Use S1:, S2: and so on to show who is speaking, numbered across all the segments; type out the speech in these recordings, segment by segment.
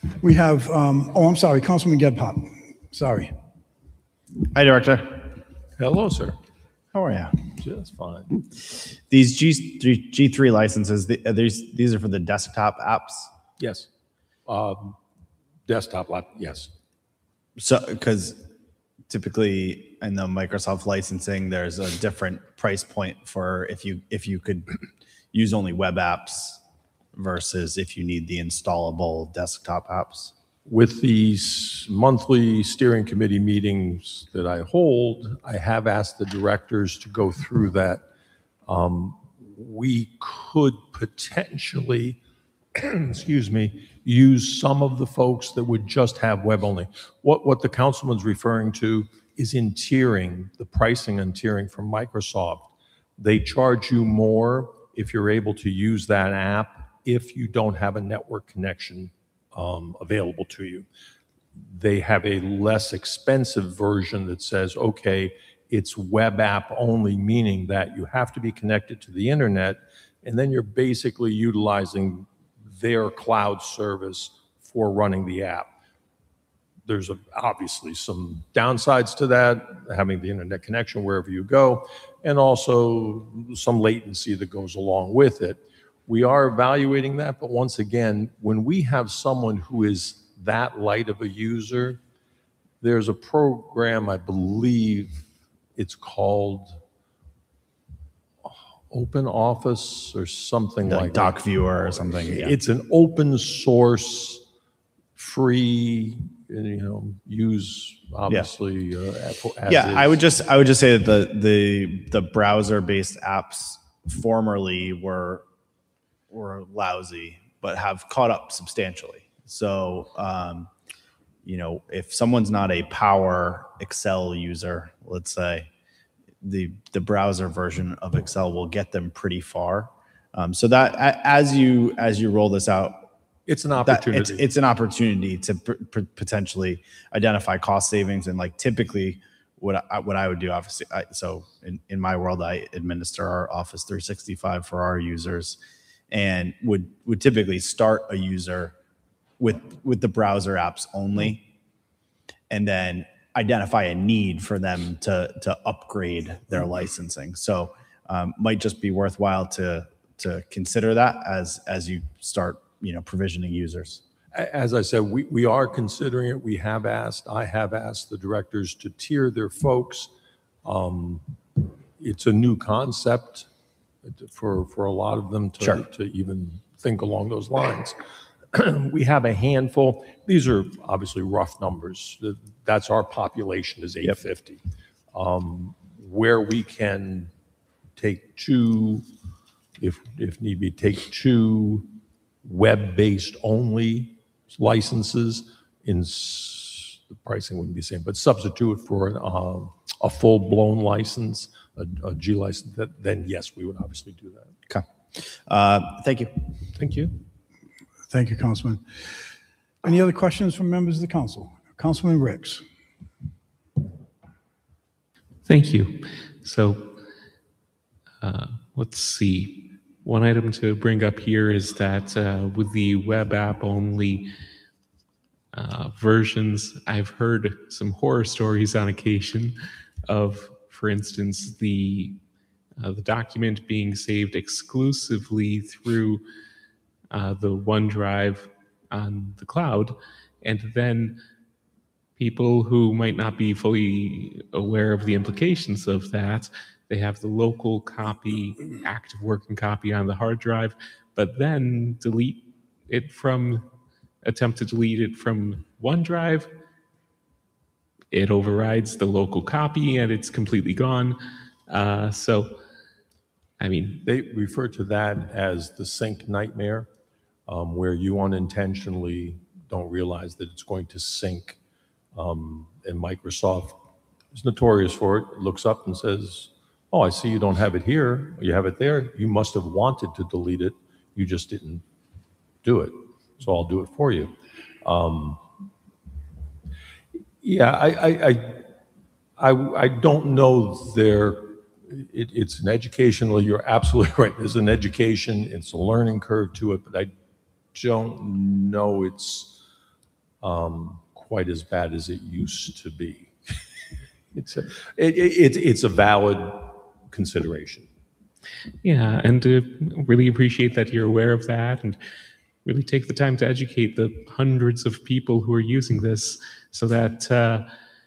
S1: We have, oh, I'm sorry, Councilman Gebhardt. Sorry.
S2: Hi, Director.
S3: Hello, sir.
S2: How are you?
S3: Just fine.
S2: These G3 licenses, these are for the desktop apps?
S3: Yes. Desktop lap, yes.
S2: So, because typically in the Microsoft licensing, there's a different price point for if you could use only web apps versus if you need the installable desktop apps.
S3: With these monthly steering committee meetings that I hold, I have asked the directors to go through that. We could potentially, excuse me, use some of the folks that would just have web only. What the councilman's referring to is in tiering, the pricing and tiering from Microsoft. They charge you more if you're able to use that app if you don't have a network connection available to you. They have a less expensive version that says, okay, it's web app only, meaning that you have to be connected to the internet, and then you're basically utilizing their cloud service for running the app. There's obviously some downsides to that, having the internet connection wherever you go, and also some latency that goes along with it. We are evaluating that, but once again, when we have someone who is that light of a user, there's a program, I believe it's called Open Office or something like
S2: Doc Viewer or something. Yeah.
S3: It's an open source, free, use obviously.
S2: I would just say that the browser-based apps formerly were lousy, but have caught up substantially. So, if someone's not a Power Excel user, let's say, the browser version of Excel will get them pretty far. So that as you roll this out,
S3: it's an opportunity.
S2: It's an opportunity to potentially identify cost savings. And like typically, what I would do, obviously, so in my world, I administer our Office 365 for our users, and would typically start a user with the browser apps only, and then identify a need for them to upgrade their licensing. So might just be worthwhile to consider that as you start provisioning users.
S3: As I said, we are considering it. I have asked the directors to tier their folks. It's a new concept for a lot of them to even think along those lines. We have a handful. These are obviously rough numbers. That's our population is 850. Where we can take two, if need be, take two web-based only licenses. The pricing wouldn't be the same, but substitute for a full-blown license, a G license. Then yes, we would obviously do that.
S2: Okay. Thank you.
S3: Thank you.
S1: Thank you, Councilman. Any other questions from members of the council? Councilman Ricks.
S4: Thank you. So let's see. One item to bring up here is that with the web app only versions, I've heard some horror stories on occasion of, for instance, the document being saved exclusively through the OneDrive on the cloud, and then people who might not be fully aware of the implications of that, they have the local copy, active working copy on the hard drive, but then attempt to delete it from OneDrive. It overrides the local copy and it's completely gone.
S3: They refer to that as the sync nightmare, where you unintentionally don't realize that it's going to sync. And Microsoft is notorious for it. It looks up and says, oh, I see you don't have it here. You have it there. You must have wanted to delete it. You just didn't do it. So I'll do it for you. I don't know it's an educational, you're absolutely right. There's an education, it's a learning curve to it, but I don't know it's quite as bad as it used to be. It's a valid consideration.
S4: Yeah, and really appreciate that you're aware of that and really take the time to educate the hundreds of people who are using this so that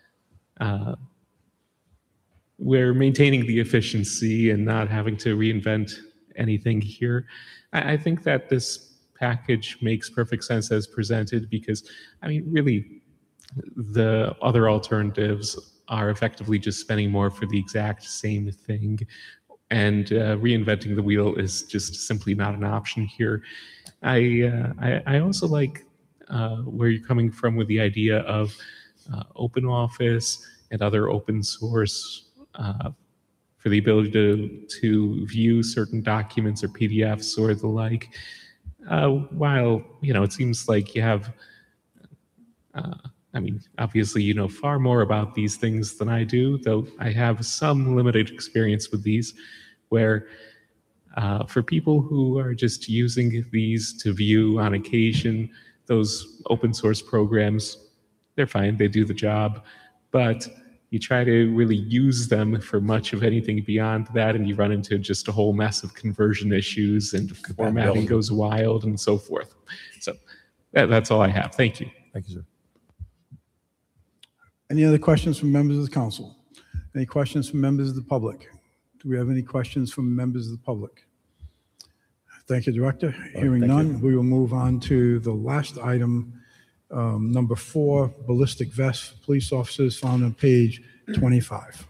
S4: we're maintaining the efficiency and not having to reinvent anything here. I think that this package makes perfect sense as presented because, I mean, really, the other alternatives are effectively just spending more for the exact same thing. And reinventing the wheel is just simply not an option here. I also like where you're coming from with the idea of open office and other open source for the ability to view certain documents or PDFs or the like. While, it seems like you have, obviously you know far more about these things than I do, though I have some limited experience with these, where for people who are just using these to view on occasion, those open source programs, they're fine, they do the job, but you try to really use them for much of anything beyond that, and you run into just a whole mess of conversion issues and formatting goes wild and so forth. So that's all I have. Thank you.
S3: Thank you, sir.
S1: Any other questions from members of the council? Any questions from members of the public? Do we have any questions from members of the public? Thank you, Director. Hearing none, we will move on to the last item, number 4, ballistic vests for police officers, found on page 25.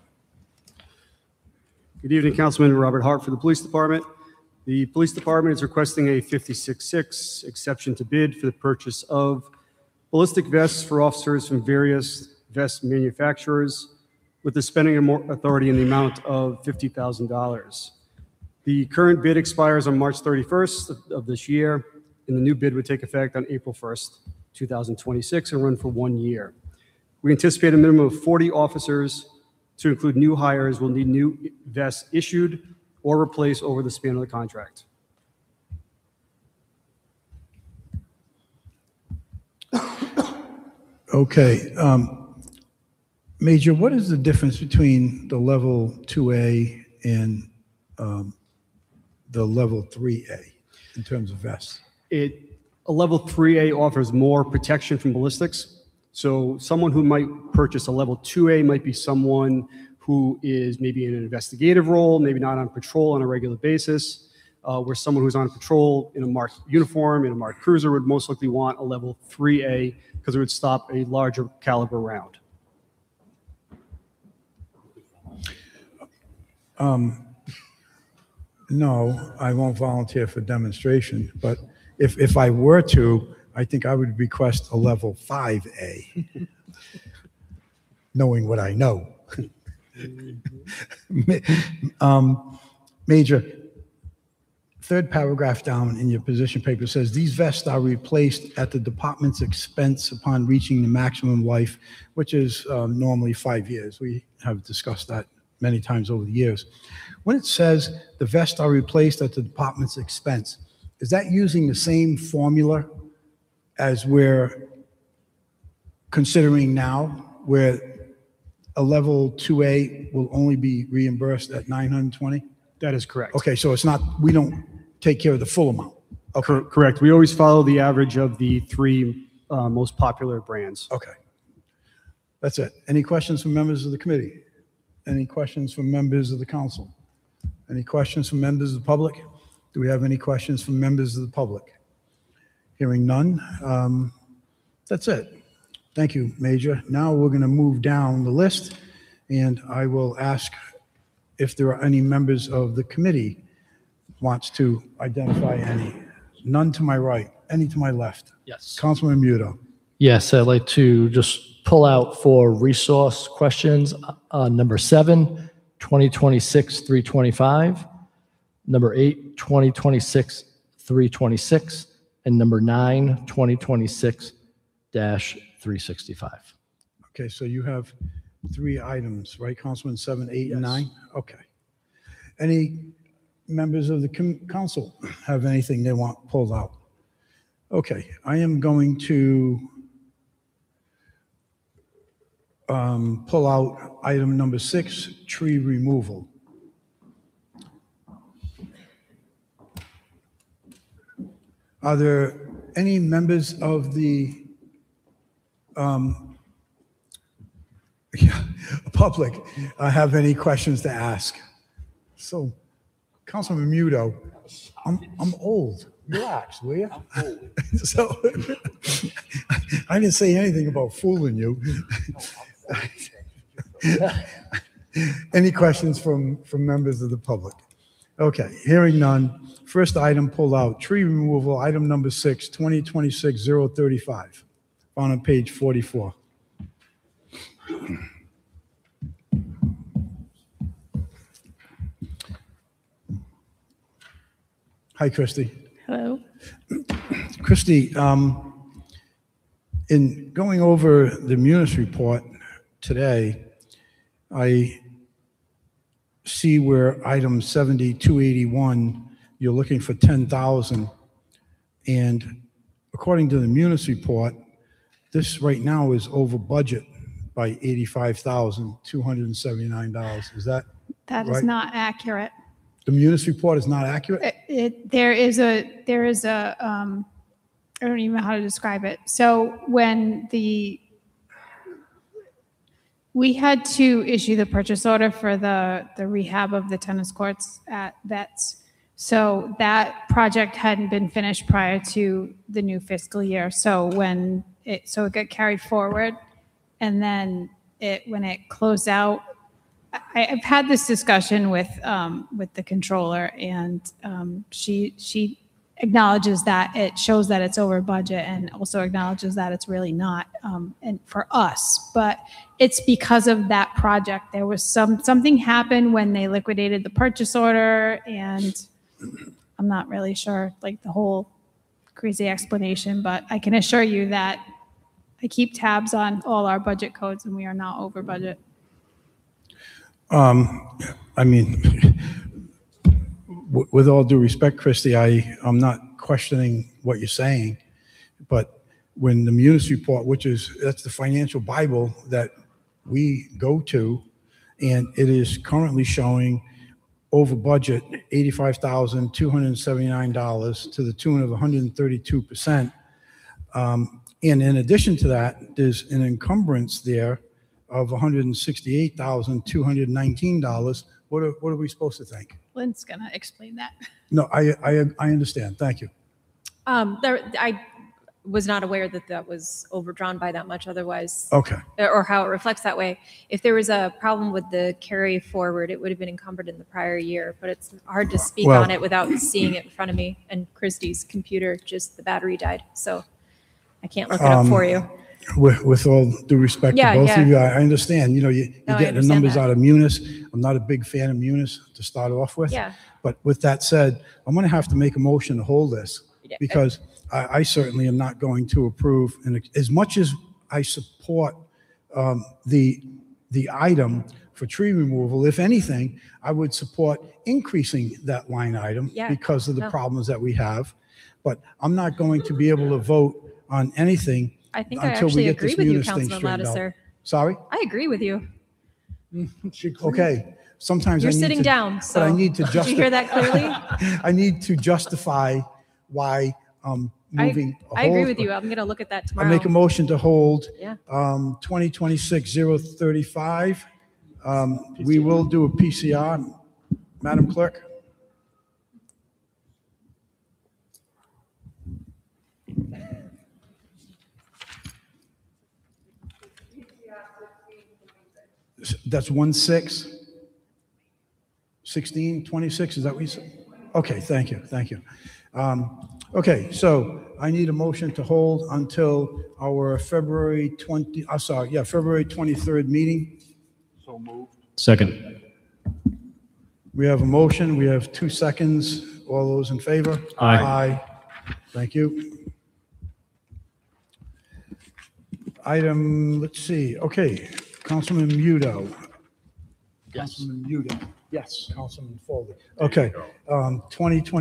S5: Good evening, Councilman Robert Hart for the Police Department. The Police Department is requesting a 56.6 exception to bid for the purchase of ballistic vests for officers from various vest manufacturers with the spending authority in the amount of $50,000. The current bid expires on March 31st of this year, and the new bid would take effect on April 1st, 2026, and run for 1 year. We anticipate a minimum of 40 officers. To include new hires will need new vests issued or replaced over the span of the contract.
S1: Okay. Major, what is the difference between the level 2A and the level 3A in terms of vests?
S5: A level 3A offers more protection from ballistics. So someone who might purchase a level 2A might be someone who is maybe in an investigative role, maybe not on patrol on a regular basis, where someone who's on patrol in a marked uniform, in a marked cruiser would most likely want a level 3A because it would stop a larger caliber round.
S1: No, I won't volunteer for demonstration, but if I were to, I think I would request a level 5A, knowing what I know. Major, third paragraph down in your position paper says, these vests are replaced at the department's expense upon reaching the maximum life, which is normally 5 years. We have discussed that many times over the years. When it says the vests are replaced at the department's expense, is that using the same formula as we're considering now, where a level 2A will only be reimbursed at $920?
S5: That is correct.
S1: Okay, so it's not, we don't take care of the full amount. Okay.
S5: Correct. We always follow the average of the 3 most popular brands.
S1: Okay. That's it. Any questions from members of the committee? Any questions from members of the council? Any questions from members of the public? Do we have any questions from members of the public? Hearing none. That's it. Thank you, Major. Now we're going to move down the list, and I will ask if there are any members of the committee wants to identify any. None to my right, any to my left.
S6: Yes.
S1: Councilman Muto.
S6: Yes, I'd like to just pull out for resource questions. Number 7, 2026-325. Number 8, 2026-326. And number 9, 2026-365.
S1: Okay, so you have 3 items, right, Councilman? 7, 8, and 9? Okay. Any members of the council have anything they want pulled out? Okay, I am going to pull out item number 6, tree removal. Are there any members of the public have any questions to ask? So, Councilman Muto, I'm old. Relax, will you? I'm old. So, I didn't say anything about fooling you. Any questions from members of the public? Okay, hearing none. First item pulled out, tree removal, item number 6, 2026-035, found on page 44. Hi, Christy.
S7: Hello.
S1: Christy, in going over the Munis report today, I see where item 7281, you're looking for 10,000. And according to the Munis report, this right now is over budget by $85,279. Is that
S7: That
S1: right?
S7: is not accurate.
S1: The Munis report is not accurate?
S7: There is a I don't even know how to describe it. So when we had to issue the purchase order for the rehab of the tennis courts at Vets. So that project hadn't been finished prior to the new fiscal year. So it got carried forward, and then when it closed out, I've had this discussion with the controller, and she acknowledges that it shows that it's over budget, and also acknowledges that it's really not, and for us. But it's because of that project. There was something happened when they liquidated the purchase order, and I'm not really sure like the whole crazy explanation. But I can assure you that I keep tabs on all our budget codes, and we are not over budget.
S1: I mean, with all due respect, Christy, I'm not questioning what you're saying, but when the Munis report, that's the financial Bible that we go to, and it is currently showing over budget $85,279 to the tune of 132%. And in addition to that, there's an encumbrance there of $168,219. What are we supposed to think?
S7: Lynn's gonna explain that.
S1: No, I understand. Thank you.
S8: I was not aware that that was overdrawn by that much otherwise,
S1: Okay.
S8: or how it reflects that way. If there was a problem with the carry forward, it would have been encumbered in the prior year, but it's hard to speak
S1: Well-
S8: on it without seeing it in front of me. And Christie's computer, just the battery died, so I can't look it up for you.
S1: With all due respect to
S8: Yeah,
S1: both
S8: yeah.
S1: of you, I understand. You
S8: No, I
S1: get the
S8: understand
S1: numbers
S8: that.
S1: out of Munis. I'm not a big fan of Munis to start off with.
S8: Yeah.
S1: But with that said, I'm going to have to make a motion to hold this
S8: Yeah.
S1: because I certainly am not going to approve. And as much as I support the item for tree removal, if anything, I would support increasing that line item
S8: Yeah.
S1: because of the
S8: No.
S1: problems that we have. But I'm not going to be able to vote on anything
S8: I think I
S1: until we
S8: actually
S1: get
S8: agree
S1: this
S8: with you,
S1: Munis thing
S8: Councilman
S1: straightened out.
S8: Lattiser.
S1: Sorry?
S8: I agree with you.
S1: Okay. Sometimes
S8: You're
S1: I need
S8: sitting
S1: to,
S8: down,
S1: but I
S8: so
S1: need to
S8: did you hear that clearly?
S1: I need to justify why moving.
S8: I agree with you. I'm going to look at that
S1: I
S8: tomorrow.
S1: make a motion to hold
S8: Yeah.
S1: 2026-035. We will do a PCR. Madam Clerk? That's 1/6? 16, 26, is that what you said? Okay, thank you, thank you. Okay, so I need a motion to hold until our February 23rd meeting.
S6: Second.
S1: We have a motion, we have 2 seconds. All those in favor?
S6: Aye.
S1: Aye. Thank you. Item, let's see, okay, Councilman Muto. Councilman Muto. Yes, Councilman Foley. Okay,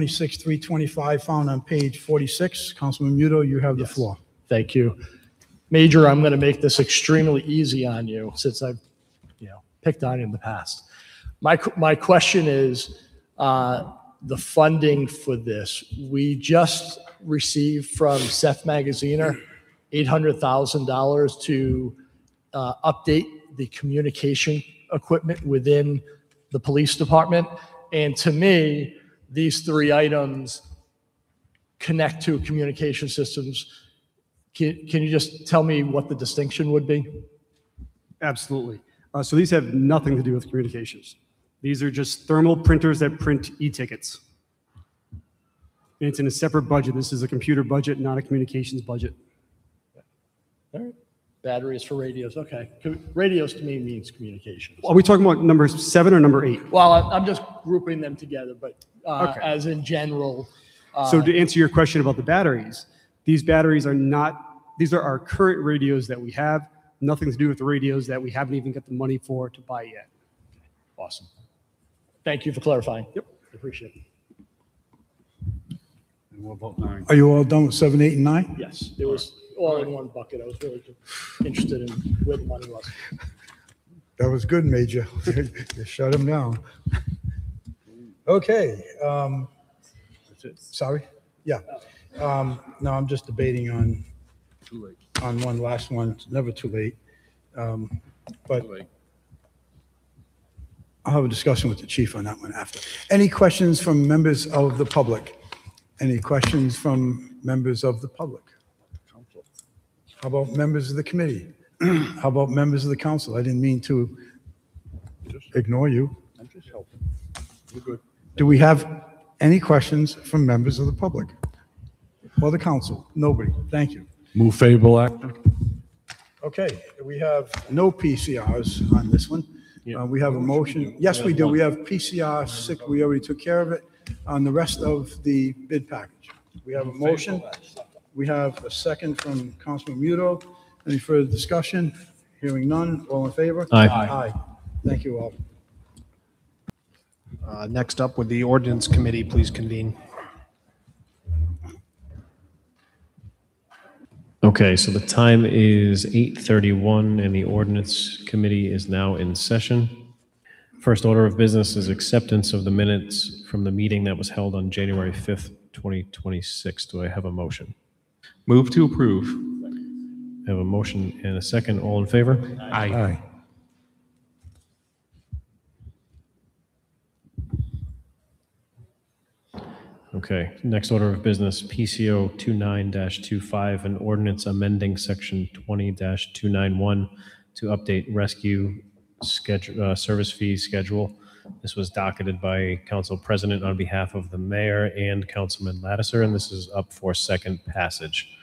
S1: 2026-325, found on page 46. Councilman Muto, you have the floor.
S6: Thank you. Major, I'm going to make this extremely easy on you since I've, picked on you in the past. My question is the funding for this. We just received from Seth Magaziner $800,000 to update the communication equipment within the police department. And to me, these three items connect to communication systems. Can you just tell me what the distinction would be?
S5: Absolutely. So these have nothing to do with communications. These are just thermal printers that print e-tickets. And it's in a separate budget. This is a computer budget, not a communications budget.
S6: All right. Batteries for radios. Okay. Radios to me means communications.
S5: Are we talking about number 7 or number 8?
S6: Well, I'm just grouping them together, but
S5: Okay.
S6: as in general.
S5: So to answer your question about the batteries, these batteries are not, these are our current radios that we have, nothing to do with the radios that we haven't even got the money for to buy yet.
S6: Awesome. Thank you for clarifying. Yep. Appreciate it.
S1: Are you all done with 7, 8, and 9?
S6: Yes, it was all in one bucket. I was really interested in where the money was.
S1: That was good, Major. You shut him down. Okay. Sorry? Yeah. No, I'm just debating on one last one. It's never too late. But I'll have a discussion with the chief on that one after. Any questions from members of the public? Any questions from members of the public? How about members of the committee? How about members of the council? I didn't mean to ignore you. I'm just helping. You're good. Do we have any questions from members of the public or the council? Nobody. Thank you.
S3: Move favorable action.
S1: Okay, we have no PCRs on this one. We have a motion. Yes, we do. We have PCR 6. We already took care of it on the rest of the bid package. We have a motion. We have a second from Councilman Muto. Any further discussion? Hearing none. All in favor?
S2: Aye.
S1: Aye. Thank you all.
S9: Next up, would the ordinance committee please convene?
S10: Okay, so the time is 8:31 and the ordinance committee is now in session. First order of business is acceptance of the minutes from the meeting that was held on January 5th, 2026. Do I have a motion?
S4: Move to approve.
S10: I have a motion and a second. All in favor?
S4: Aye.
S10: Okay, next order of business, PCO 29-25, an ordinance amending section 20-291 to update rescue schedule, service fee schedule. This was docketed by Council President on behalf of the mayor and Councilman Lattiser, and this is up for second passage.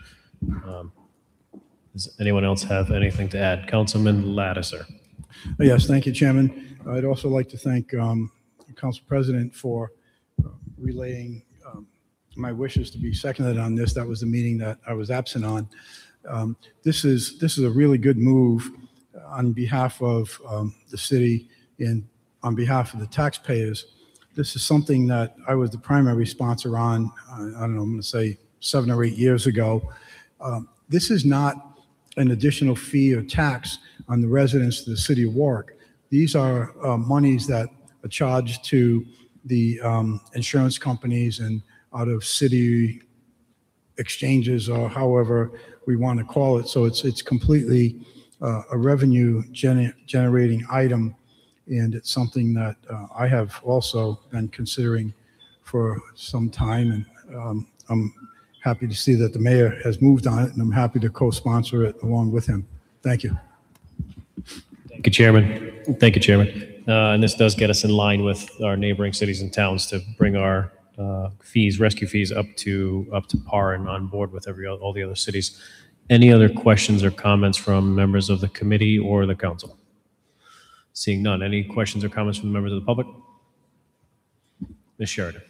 S10: Does anyone else have anything to add? Councilman Lattiser.
S1: Yes, thank you, Chairman. I'd also like to thank Council President for relaying my wishes to be seconded on this. That was the meeting that I was absent on. This is a really good move on behalf of the city and on behalf of the taxpayers. This is something that I was the primary sponsor on, I don't know, I'm going to say 7 or 8 years ago. This is not an additional fee or tax on the residents of the city of Warwick. These are monies that are charged to the insurance companies and out of city exchanges or however we want to call it. So it's completely a revenue generating item, and it's something that I have also been considering for some time, and I'm happy to see that the mayor has moved on it, and I'm happy to co-sponsor it along with him. Thank you.
S10: Thank you, Chairman. Thank you, Chairman. And this does get us in line with our neighboring cities and towns to bring our fees, rescue fees, up to par and on board with all the other cities. Any other questions or comments from members of the committee or the council? Seeing none. Any questions or comments from the members of the public? Ms. Sheridan.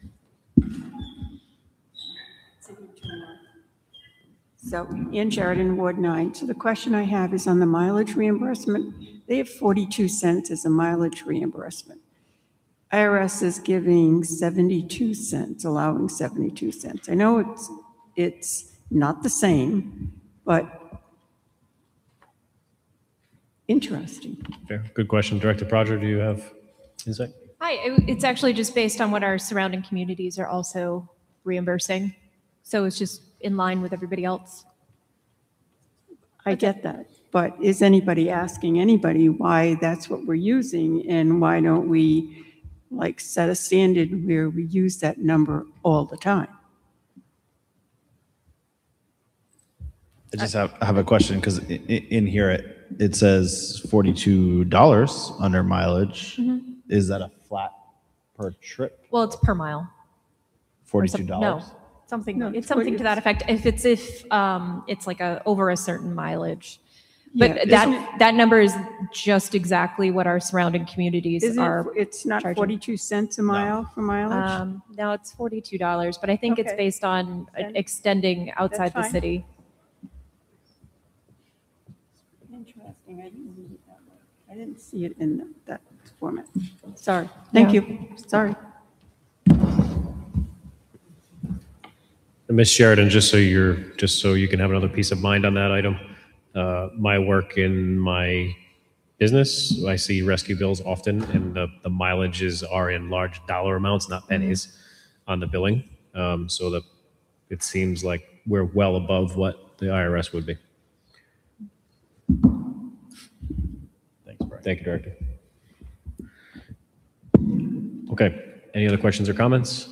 S11: So, Ann Sheridan, Ward 9. So the question I have is on the mileage reimbursement. They have 42 cents as a mileage reimbursement. IRS is giving 72 cents, allowing 72 cents. I know it's not the same, but Interesting.
S10: Fair. Good question. Director Prodger, do you have insight?
S8: Hi, it's actually just based on what our surrounding communities are also reimbursing. So it's just in line with everybody else.
S11: I get that. But is anybody asking anybody why that's what we're using? And why don't we like set a standard where we use that number all the time?
S2: I just have a question because in here it says $42 under mileage.
S8: Mm-hmm.
S2: Is that a flat per trip?
S8: Well, it's per mile. Or
S2: $42?
S8: No, something.
S11: No,
S8: It's something to that effect. If it's like over a certain mileage. But
S11: Yeah,
S8: that number is just exactly what our surrounding communities are.
S11: It's not
S8: charging.
S11: 42 cents a mile for mileage?
S8: No, it's $42, but I think it's
S11: Okay.
S8: based on
S11: Then
S8: extending outside the
S11: fine.
S8: city.
S11: Interesting. I didn't read it that way. I didn't see it in that format. Sorry. Thank you. Sorry.
S10: And Ms. Sheridan, just so you can have another peace of mind on that item, my work in my business, I see rescue bills often, and the mileages are in large dollar amounts, not pennies, on the billing. So that it seems like we're well above what the IRS would be.
S2: Thanks, Brian.
S10: Thank you, Director. Okay, any other questions or comments?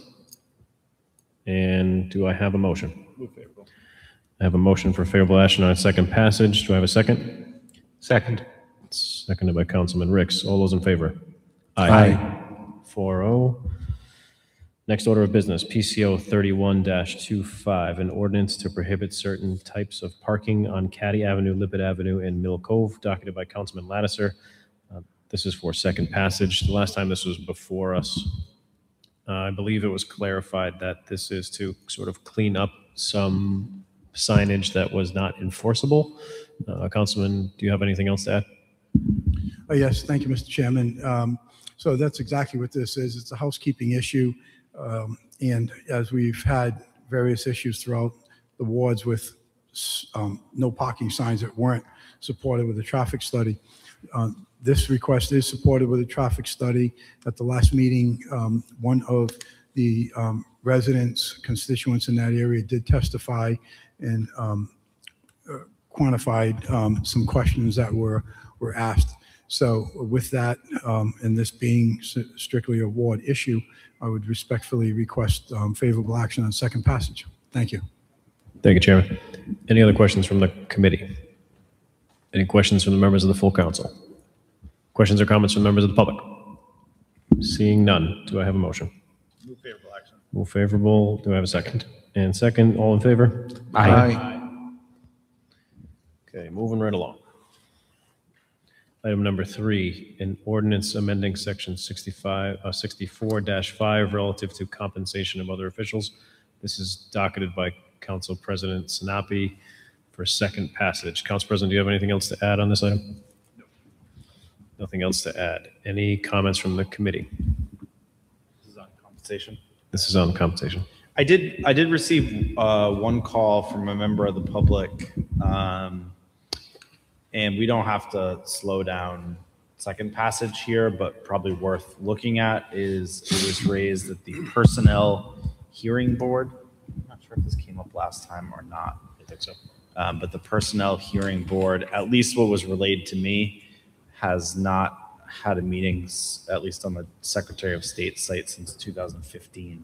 S10: And do I have a motion?
S2: Move favorable.
S10: I have a motion for favorable action on a second passage. Do I have a second?
S3: Second.
S10: Seconded by Councilman Ricks. All those in favor?
S3: Aye.
S10: 4-0. Next order of business, PCO 31-25, an ordinance to prohibit certain types of parking on Caddy Avenue, Lippert Avenue, and Mill Cove, docketed by Councilman Lattiser. This is for second passage. The last time this was before us, I believe it was clarified that this is to sort of clean up some signage that was not enforceable. Councilman, do you have anything else to add?
S1: Yes, thank you, Mr. Chairman. So that's exactly what this is. It's a housekeeping issue. And as we've had various issues throughout the wards with no parking signs that weren't supported with a traffic study, this request is supported with a traffic study. At the last meeting, one of the residents, constituents in that area did testify and quantified some questions that were asked. So with that, and this being strictly a ward issue, I would respectfully request favorable action on second passage. Thank you.
S10: Thank you, Chairman. Any other questions from the committee? Any questions from the members of the full council? Questions or comments from members of the public? Seeing none, do I have a motion?
S2: Move favorable action.
S10: Move favorable. Do I have a second? And second, all in favor?
S3: Aye.
S10: Okay, moving right along. Item number 3, an ordinance amending section 64-5 relative to compensation of other officials. This is docketed by Council President Sinapi for second passage. Council President, do you have anything else to add on this item? No. Nothing else to add. Any comments from the committee?
S2: This is on compensation.
S10: This is on compensation.
S2: I did receive one call from a member of the public, and we don't have to slow down second passage here, but probably worth looking at is it was raised that the Personnel Hearing Board, I'm not sure if this came up last time or not.
S10: I think so.
S2: But the Personnel Hearing Board, at least what was relayed to me, has not had a meeting, at least on the Secretary of State site, since 2015.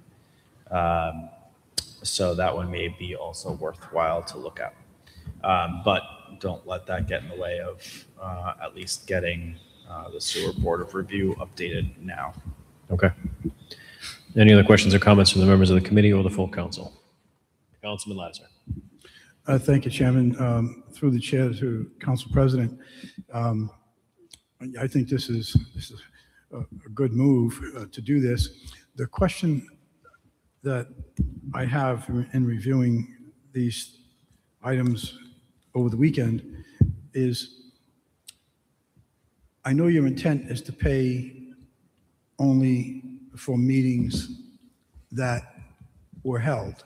S2: So that one may be also worthwhile to look at. But don't let that get in the way of at least getting the Sewer Board of Review updated now.
S10: Okay. Any other questions or comments from the members of the committee or the full council? Councilman Lattiser.
S1: Thank you, Chairman. Through the chair to Council President, I think this is a good move to do this. The question that I have in reviewing these items over the weekend is, I know your intent is to pay only for meetings that were held.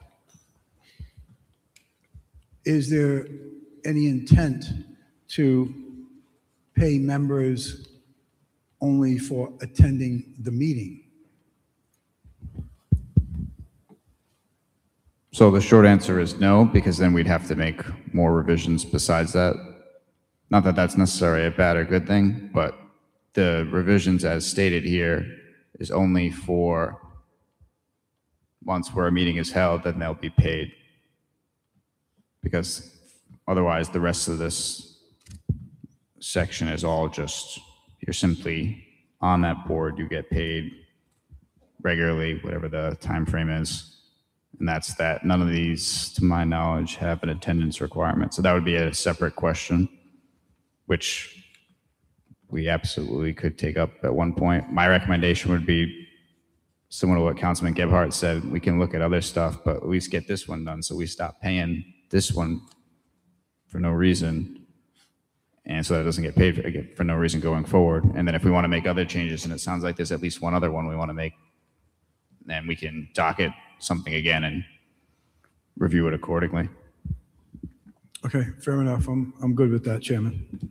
S1: Is there any intent to pay members only for attending the meeting?
S12: So the short answer is no, because then we'd have to make more revisions besides that. Not that that's necessarily a bad or good thing, but the revisions as stated here is only for months where a meeting is held, then they'll be paid. Because otherwise the rest of this section is all just, you're simply on that board, you get paid regularly, whatever the time frame is. And that's that. None of these, to my knowledge, have an attendance requirement. So that would be a separate question, which we absolutely could take up at one point. My recommendation would be similar to what Councilman Gebhardt said. We can look at other stuff, but at least get this one done so we stop paying this one for no reason. And so that it doesn't get paid for no reason going forward. And then if we want to make other changes, and it sounds like there's at least one other one we want to make, then we can docket something again and review it accordingly.
S1: Okay, fair enough. I'm good with that, Chairman.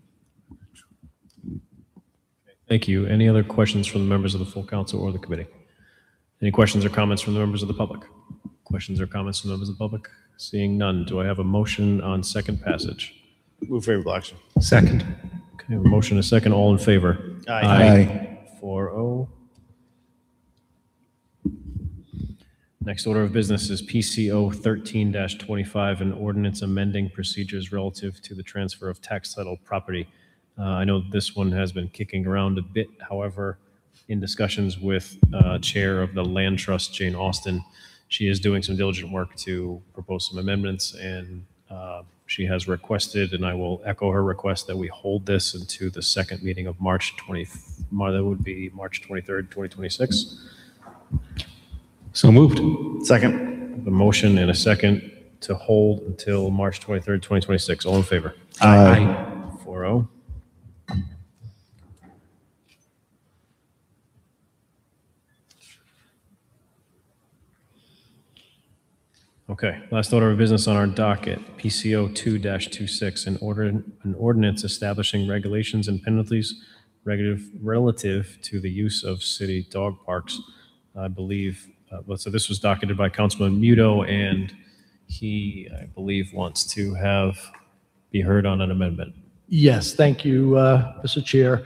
S10: Thank you. Any other questions from the members of the full council or the committee? Any questions or comments from the members of the public? Questions or comments from the members of the public? Seeing none, do I have a motion on second passage?
S2: Move favorable action.
S4: Second.
S10: Okay, a motion, a second. All in favor?
S2: Aye.
S10: 4-0. Next order of business is PCO 13-25, an ordinance amending procedures relative to the transfer of tax title property. I know this one has been kicking around a bit. However, in discussions with Chair of the Land Trust, Jane Austen, she is doing some diligent work to propose some amendments, and she has requested, and I will echo her request, that we hold this into the second meeting of March 20th. That would be March 23rd, 2026.
S4: So moved.
S2: Second.
S10: The motion and a second to hold until March 23rd, 2026. All in favor?
S4: Aye.
S10: 4-0. Okay, last order of business on our docket, PCO 2-26, an ordinance establishing regulations and penalties relative to the use of city dog parks. I believe, so this was docketed by Councilman Muto, and he, I believe, wants to be heard on an amendment.
S6: Yes, thank you, Mr. Chair.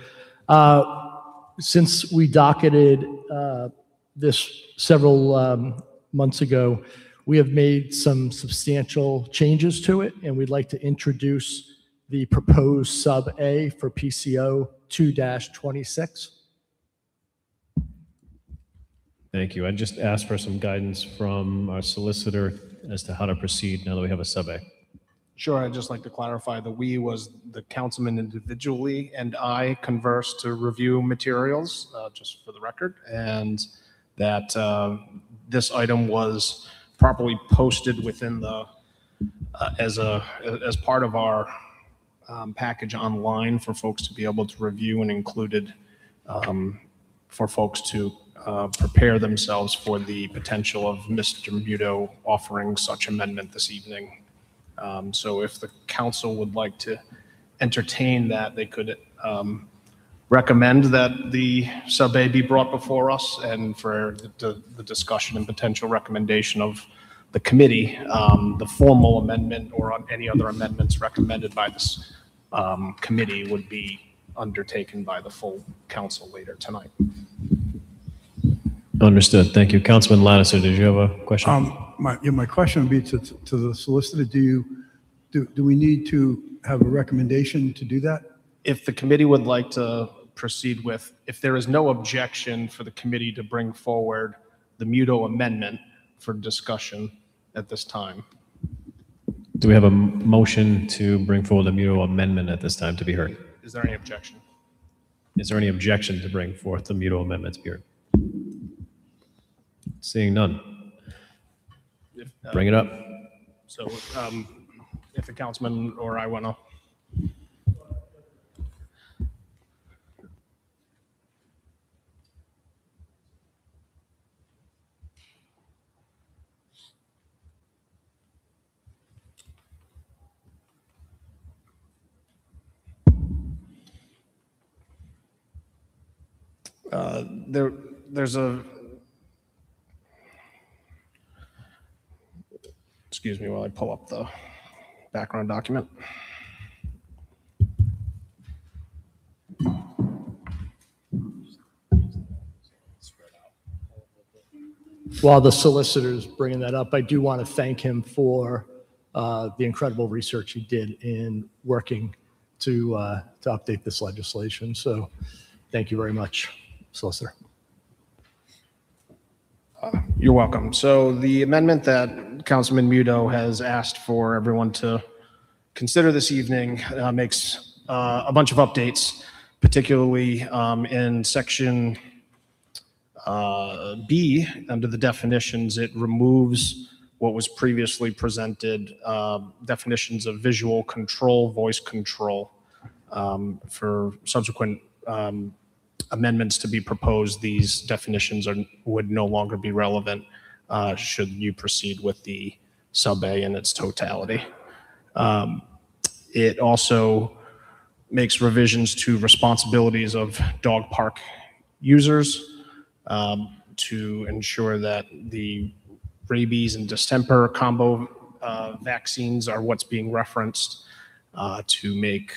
S6: Since we docketed this several months ago, we have made some substantial changes to it, and we'd like to introduce the proposed sub A for PCO 2-26.
S10: Thank you. I just asked for some guidance from our solicitor as to how to proceed now that we have a sub A.
S9: Sure, I'd just like to clarify the we was the councilman individually and I conversed to review materials, just for the record, and that this item was properly posted within the, as part of our package online for folks to be able to review, and included for folks to prepare themselves for the potential of Mr. Muto offering such amendment this evening. So if the council would like to entertain that, they could recommend that the sub A be brought before us, and for the discussion and potential recommendation of the committee, the formal amendment or on any other amendments recommended by this committee would be undertaken by the full council later tonight.
S10: Understood. Thank you. Councilman Lattiser, did you have a question?
S1: My question would be to the solicitor. Do we need to have a recommendation to do that?
S9: If the committee would like to proceed with, if there is no objection for the committee to bring forward the Muto amendment for discussion at this time.
S10: Do we have a motion to bring forward the Muto amendment at this time to be heard?
S9: Is there any objection?
S10: Is there any objection to bring forth the Muto amendment to be heard? Seeing none. Bring it up.
S9: So if the councilman or I want to. There's a, excuse me while I pull up the background document.
S6: While the solicitor's bringing that up, I do want to thank him for the incredible research he did in working to update this legislation. So thank you very much, Solicitor.
S9: You're welcome. So the amendment that Councilman Muto has asked for everyone to consider this evening makes a bunch of updates, particularly in section B, under the definitions. It removes what was previously presented, definitions of visual control, voice control. For subsequent amendments to be proposed, these definitions would no longer be relevant should you proceed with the sub-A in its totality. It also makes revisions to responsibilities of dog park users to ensure that the rabies and distemper combo vaccines are what's being referenced, to make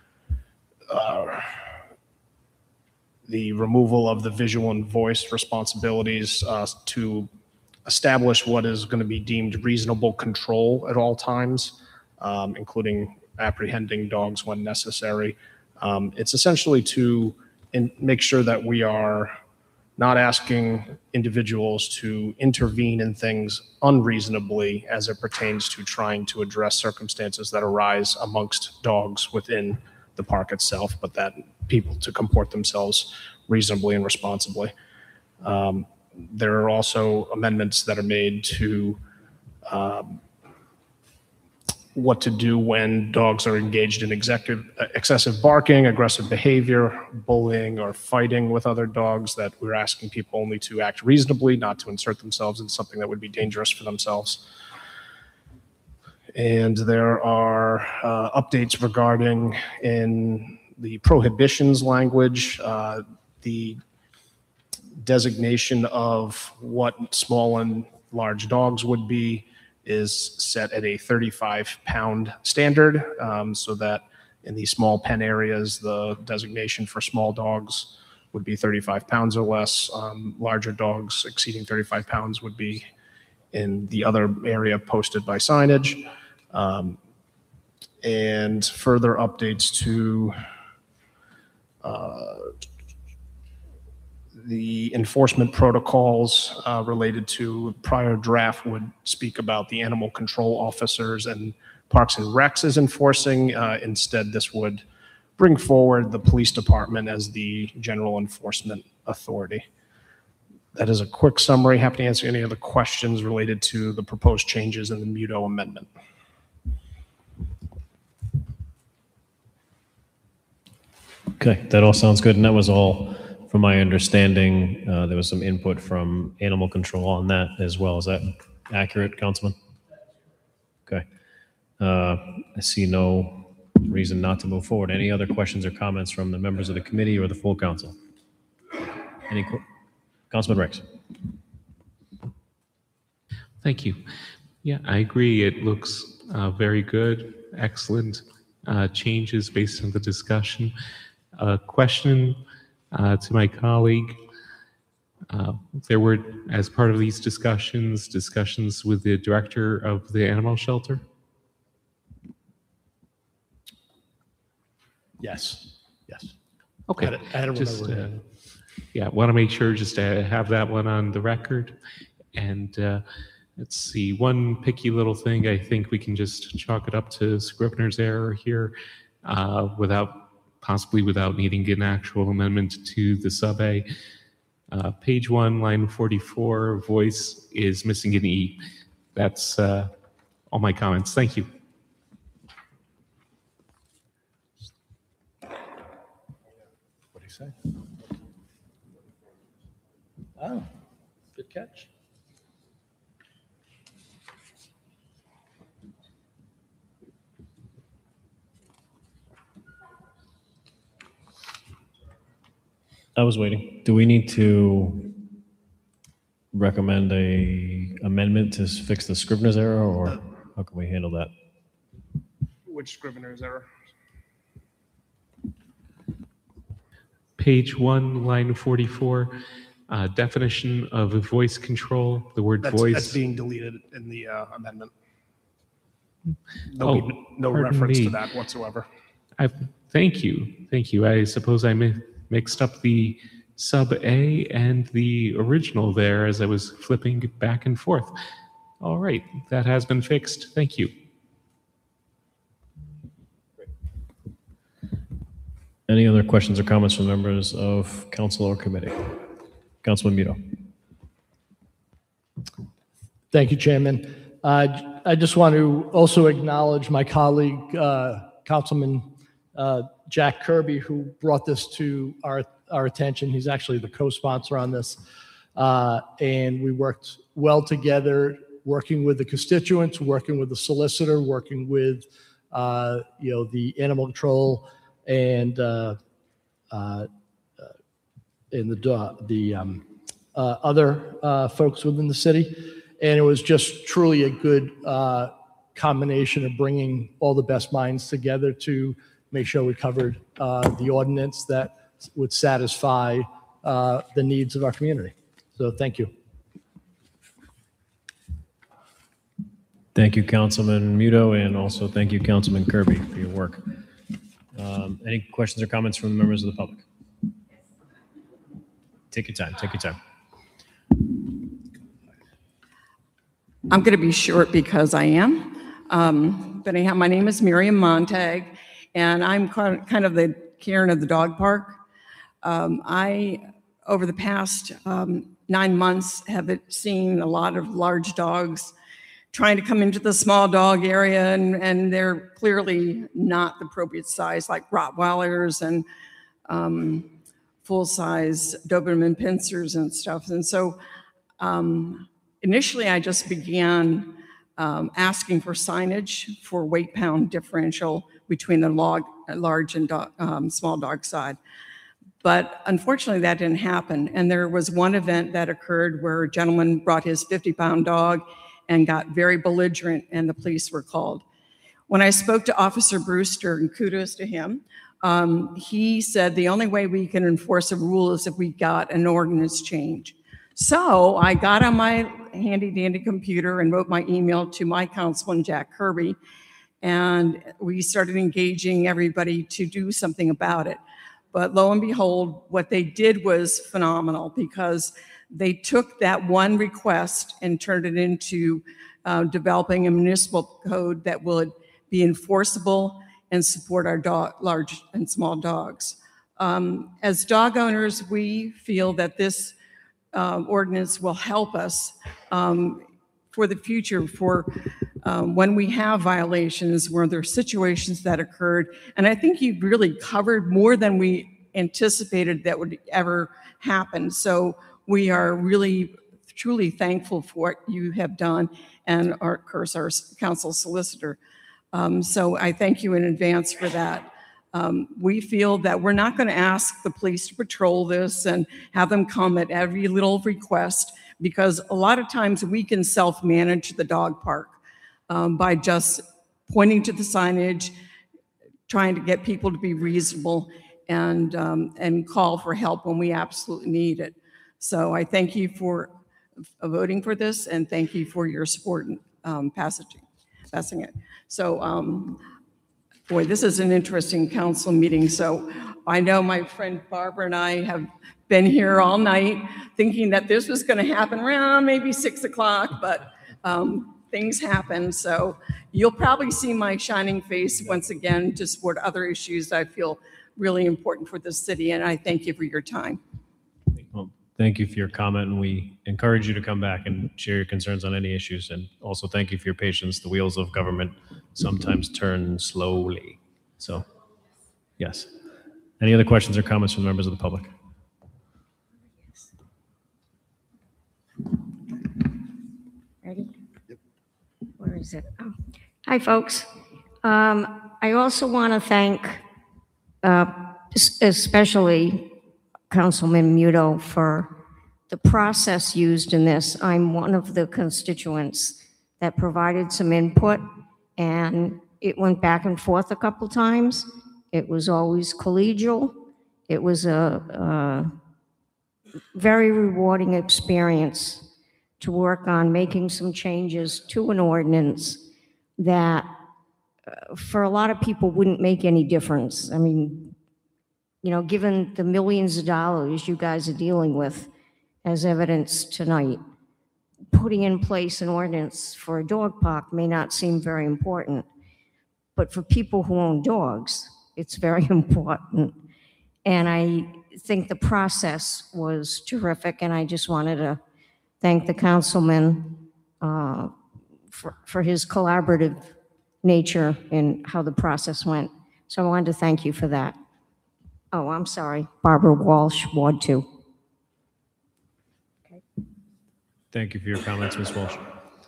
S9: the removal of the visual and voice responsibilities, to establish what is going to be deemed reasonable control at all times, including apprehending dogs when necessary. It's essentially to make sure that we are not asking individuals to intervene in things unreasonably as it pertains to trying to address circumstances that arise amongst dogs within the park itself, but that people to comport themselves reasonably and responsibly. There are also amendments that are made to what to do when dogs are engaged in excessive barking, aggressive behavior, bullying, or fighting with other dogs, that we're asking people only to act reasonably, not to insert themselves in something that would be dangerous for themselves. And there are updates regarding, in the prohibitions language, the designation of what small and large dogs would be is set at a 35-pound standard, so that in the small pen areas, the designation for small dogs would be 35 pounds or less. Larger dogs exceeding 35 pounds would be in the other area posted by signage. And further updates to the enforcement protocols related to prior draft would speak about the animal control officers and Parks and Recs as enforcing. Instead, this would bring forward the police department as the general enforcement authority. That is a quick summary. Happy to answer any other questions related to the proposed changes in the Muto amendment.
S10: Okay, that all sounds good. And that was all, from my understanding, there was some input from animal control on that as well. Is that accurate, Councilman? Okay. I see no reason not to move forward. Any other questions or comments from the members of the committee or the full council? Councilman Rex.
S4: Thank you. Yeah, I agree. It looks very good. Excellent changes based on the discussion. Question to my colleague. There were, as part of these discussions with the director of the animal shelter?
S6: Yes.
S4: Okay.
S6: I had
S4: Just,
S6: remember.
S4: yeah, want to make sure just to have that one on the record. And let's see, one picky little thing, I think we can just chalk it up to Scrivener's error here, possibly without needing an actual amendment to the sub-A. Page 1, line 44, voice is missing an E. That's all my comments. Thank you.
S6: What do you say? Oh, good catch.
S10: I was waiting. Do we need to recommend a amendment to fix the Scrivener's error, or how can we handle that?
S9: Which Scrivener's error?
S4: Page 1, line 44, definition of voice control, the word
S9: That's
S4: voice.
S9: being deleted in the amendment.
S4: Oh,
S9: No
S4: pardon
S9: reference
S4: me.
S9: to that whatsoever.
S4: Thank you. Thank you. I suppose I mixed up the sub A and the original there as I was flipping back and forth. All right, that has been fixed. Thank you.
S10: Any other questions or comments from members of council or committee? Councilman Muto.
S6: Thank you, Chairman. I just want to also acknowledge my colleague, Councilman Jack Kirby, who brought this to our attention. He's actually the co-sponsor on this. And we worked well together, working with the constituents, working with the solicitor, working with, the animal control and the other folks within the city. And it was just truly a good combination of bringing all the best minds together to make sure we covered the ordinance that would satisfy the needs of our community. So thank you.
S10: Thank you, Councilman Muto, and also thank you, Councilman Kirby, for your work. Any questions or comments from the members of the public? Take your time. Take your time.
S13: I'm going to be short because I am. But anyhow, my name is Miriam Montag, and I'm kind of the Karen of the dog park. I, over the past 9 months, have seen a lot of large dogs trying to come into the small dog area, and they're clearly not the appropriate size, like Rottweilers and full-size Doberman Pinschers and stuff. And so initially, I just began asking for signage for weight pound differential between the large and small dog side. But unfortunately, that didn't happen. And there was one event that occurred where a gentleman brought his 50-pound dog and got very belligerent, and the police were called. When I spoke to Officer Brewster, and kudos to him, he said the only way we can enforce a rule is if we got an ordinance change. So I got on my handy-dandy computer and wrote my email to my councilman, Jack Kirby, and we started engaging everybody to do something about it. But lo and behold, what they did was phenomenal, because they took that one request and turned it into developing a municipal code that would be enforceable and support our large and small dogs. As dog owners, we feel that this ordinance will help us for the future, for when we have violations, where there are situations that occurred. And I think you've really covered more than we anticipated that would ever happen. So we are really, truly thankful for what you have done, and of course, our council solicitor. So I thank you in advance for that. We feel that we're not going to ask the police to patrol this and have them come at every little request, because a lot of times we can self-manage the dog park by just pointing to the signage, trying to get people to be reasonable, and call for help when we absolutely need it. So I thank you for voting for this, and thank you for your support in passing it. So, boy, this is an interesting council meeting. So I know my friend Barbara and I have been here all night thinking that this was going to happen around maybe 6 o'clock, but things happen. So you'll probably see my shining face once again to support other issues that I feel really important for the city, and I thank you for your time.
S10: Well, thank you for your comment, and we encourage you to come back and share your concerns on any issues. And also thank you for your patience. The wheels of government sometimes turn slowly. So, yes. Any other questions or comments from members of the public?
S14: Ready? Yep. Where is it? Oh. Hi, folks. I also want to thank especially Councilman Muto for the process used in this. I'm one of the constituents that provided some input, and it went back and forth a couple times. It was always collegial. It was a very rewarding experience to work on making some changes to an ordinance that for a lot of people wouldn't make any difference. I mean, you know, given the millions of dollars you guys are dealing with, as evidenced tonight, putting in place an ordinance for a dog park may not seem very important, but for people who own dogs, it's very important. And I think the process was terrific, and I just wanted to thank the councilman for his collaborative nature in how the process went. So I wanted to thank you for that. Oh, I'm sorry, Barbara Walsh, Ward 2.
S10: Thank you for your comments, Ms. Walsh.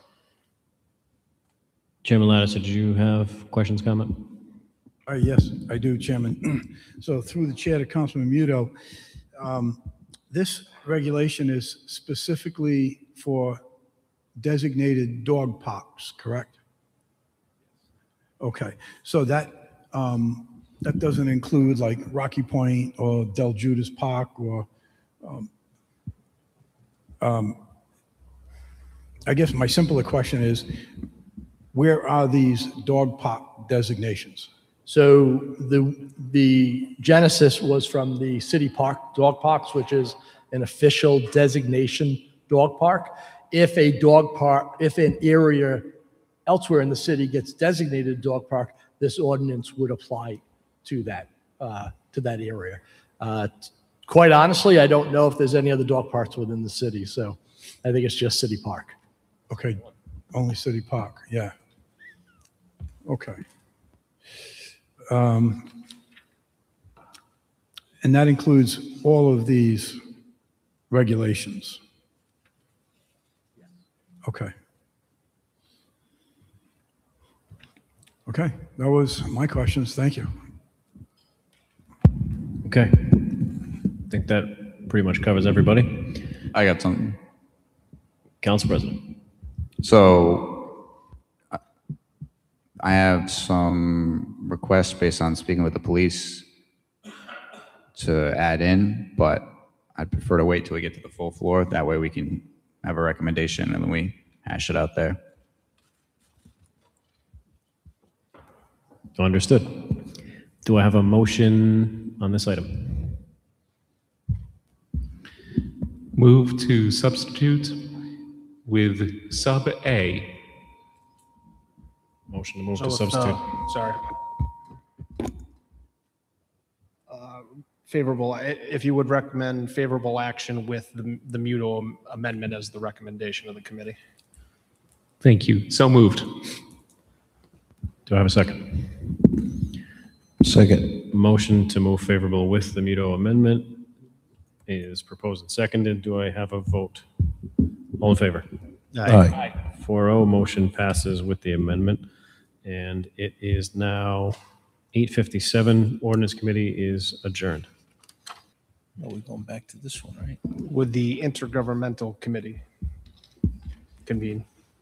S10: Chairman Lattiser, did you have questions, comment?
S1: Yes, I do, Chairman. So through the chair to Councilman Muto, this regulation is specifically for designated dog parks, correct? Okay, so that that doesn't include like Rocky Point or Del Judas Park or I guess my simpler question is, where are these dog park designations?
S6: So the genesis was from the city park, dog parks, which is an official designation dog park. If a dog park, if an area elsewhere in the city gets designated dog park, this ordinance would apply to that area. Quite honestly, I don't know if there's any other dog parks within the city, so I think it's just city park.
S1: Okay, only city park, yeah. Okay. And that includes all of these regulations? Okay. Okay, that was my questions. Thank you.
S10: Okay. I think that pretty much covers everybody.
S12: I got something.
S10: Council President.
S12: So I have some requests based on speaking with the police to add in, but I'd prefer to wait till we get to the full floor. That way we can have a recommendation and then we hash it out there.
S10: Understood. Do I have a motion on this item?
S4: Move to substitute with sub A.
S10: Motion to move to substitute.
S9: Sorry. Favorable, if you would recommend favorable action with the Muto amendment as the recommendation of the committee.
S4: Thank you. So moved.
S10: Do I have a second?
S3: Second.
S10: Motion to move favorable with the Muto amendment is proposed and seconded. Do I have a vote? All in favor?
S3: Aye.
S10: 4-0, motion passes with the amendment. And it is now 8:57. Ordinance Committee is adjourned.
S3: Are we going back to this one, right?
S9: Would the intergovernmental committee convene?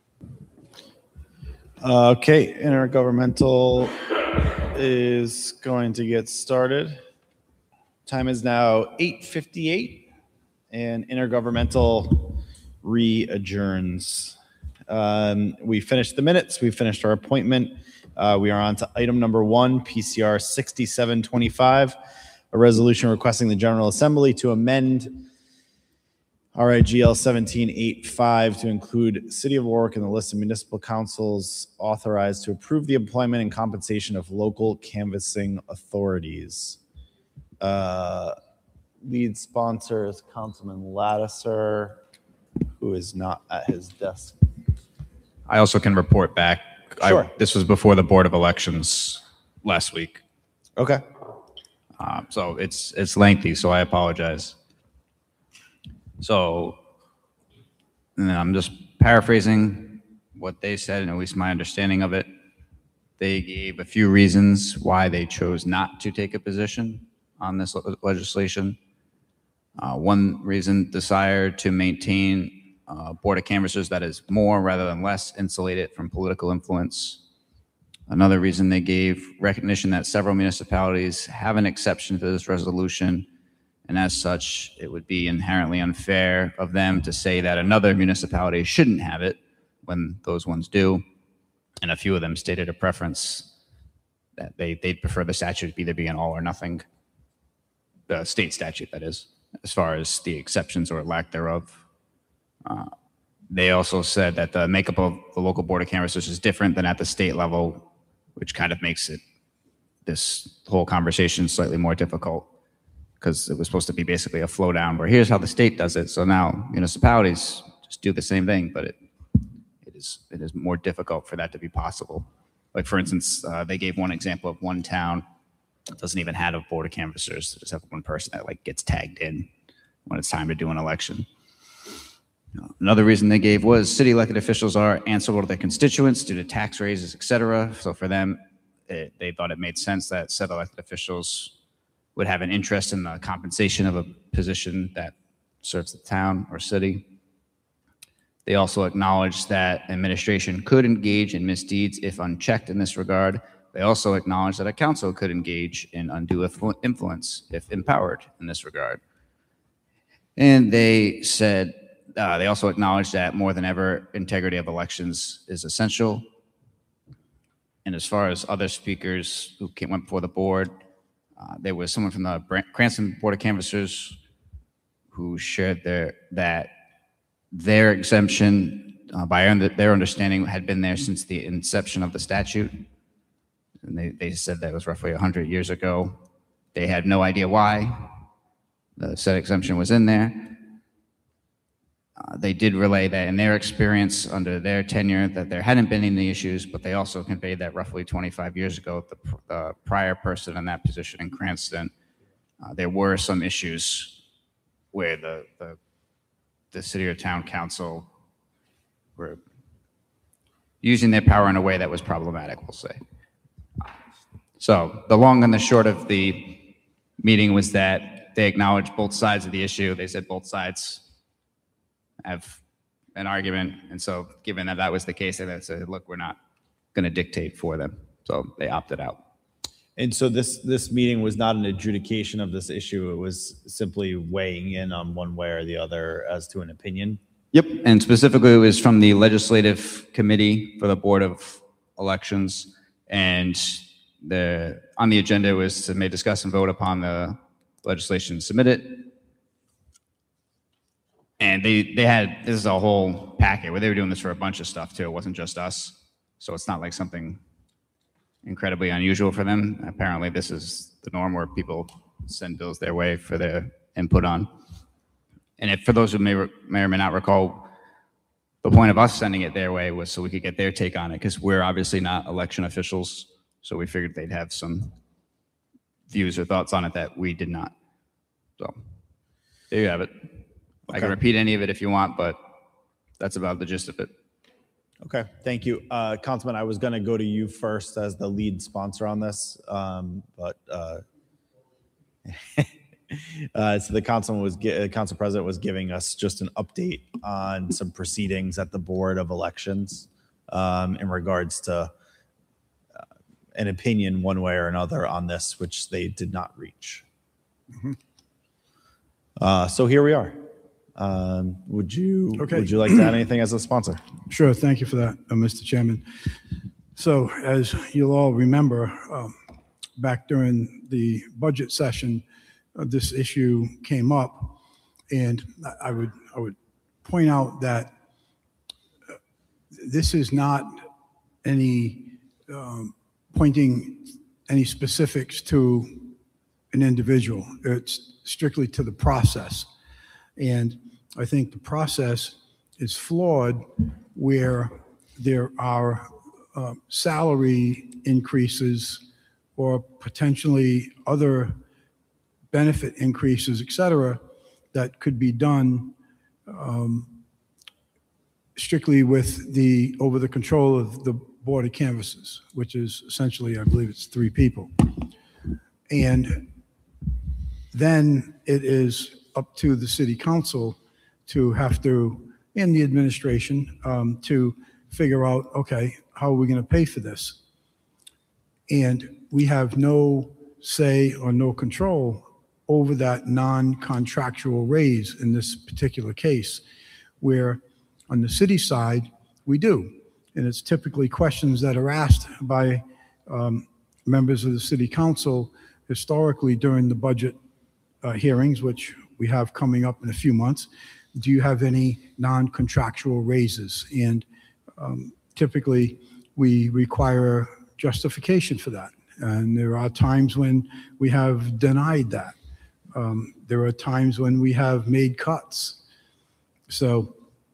S2: Okay, intergovernmental is going to get started. Time is now 8:58 and intergovernmental re-adjourns. We finished the minutes. We finished our appointment. We are on to item number 1, PCR 6725, a resolution requesting the General Assembly to amend RIGL 1785 to include City of Warwick in the list of municipal councils authorized to approve the employment and compensation of local canvassing authorities. Lead sponsor is Councilman Lattiser, who is not at his desk.
S12: I also can report back.
S2: Sure.
S12: This was before the Board of Elections last week.
S2: Okay.
S12: So it's lengthy, so I apologize. So, and I'm just paraphrasing what they said, and at least my understanding of it. They gave a few reasons why they chose not to take a position on this legislation. One reason, desire to maintain a board of canvassers that is more rather than less insulated from political influence. Another reason they gave, recognition that several municipalities have an exception to this resolution, and as such, it would be inherently unfair of them to say that another municipality shouldn't have it when those ones do. And a few of them stated a preference that they'd prefer the statute to either be an all or nothing, the state statute, that is, as far as the exceptions or lack thereof. They also said that the makeup of the local board of canvassers is different than at the state level, which kind of makes it, this whole conversation, slightly more difficult, because it was supposed to be basically a flow down where here's how the state does it. So now municipalities just do the same thing, but it is more difficult for that to be possible. Like, for instance, they gave one example of one town that doesn't even have a board of canvassers. They just have one person that like gets tagged in when it's time to do an election. Another reason they gave was city elected officials are answerable to their constituents due to tax raises, etc. So for them, they thought it made sense that said elected officials would have an interest in the compensation of a position that serves the town or city. They also acknowledged that administration could engage in misdeeds if unchecked in this regard. They also acknowledged that a council could engage in undue influence if empowered in this regard. And they said, they also acknowledged that more than ever, integrity of elections is essential. And as far as other speakers who went before the board, there was someone from the Cranston Board of Canvassers who shared that their exemption, by their understanding, had been there since the inception of the statute. And they said that was roughly 100 years ago. They had no idea why the said exemption was in there. They did relay that in their experience under their tenure that there hadn't been any issues, but they also conveyed that roughly 25 years ago, the prior person in that position in Cranston, there were some issues where the city or town council were using their power in a way that was problematic, we'll say. So the long and the short of the meeting was that they acknowledged both sides of the issue. They said both sides have an argument. And so given that that was the case, they said, look, we're not going to dictate for them. So they opted out.
S2: And so this meeting was not an adjudication of this issue. It was simply weighing in on one way or the other as to an opinion.
S12: Yep. And specifically, it was from the legislative committee for the Board of Elections. And on the agenda was to may discuss and vote upon the legislation submitted. And they had, this is a whole packet where they were doing this for a bunch of stuff too. It wasn't just us. So it's not like something incredibly unusual for them. Apparently this is the norm where people send bills their way for their input on. And if, for those who may or may not recall, the point of us sending it their way was so we could get their take on it, because we're obviously not election officials. So we figured they'd have some views or thoughts on it that we did not. So there you have it. Okay. I can repeat any of it if you want, but that's about the gist of it.
S2: Okay, thank you. Councilman, I was going to go to you first as the lead sponsor on this, but so the council president was giving us just an update on some proceedings at the Board of Elections in regards to an opinion one way or another on this, which they did not reach. Mm-hmm. So here we are. Would you like to add anything as a sponsor?
S1: Sure. Thank you for that, Mr. Chairman. So as you'll all remember, back during the budget session, this issue came up, and I would point out that this is not any pointing any specifics to an individual. It's strictly to the process. And I think the process is flawed where there are salary increases or potentially other benefit increases, et cetera, that could be done strictly with over the control of the Board of Canvassers, which is essentially, I believe it's 3 people. And then it is up to the city council to have to, and the administration, to figure out, okay, how are we going to pay for this? And we have no say or no control over that non-contractual raise in this particular case, where on the city side, we do. And it's typically questions that are asked by members of the city council historically during the budget hearings, which we have coming up in a few months. Do you have any non-contractual raises? And typically, we require justification for that. And there are times when we have denied that. There are times when we have made cuts. So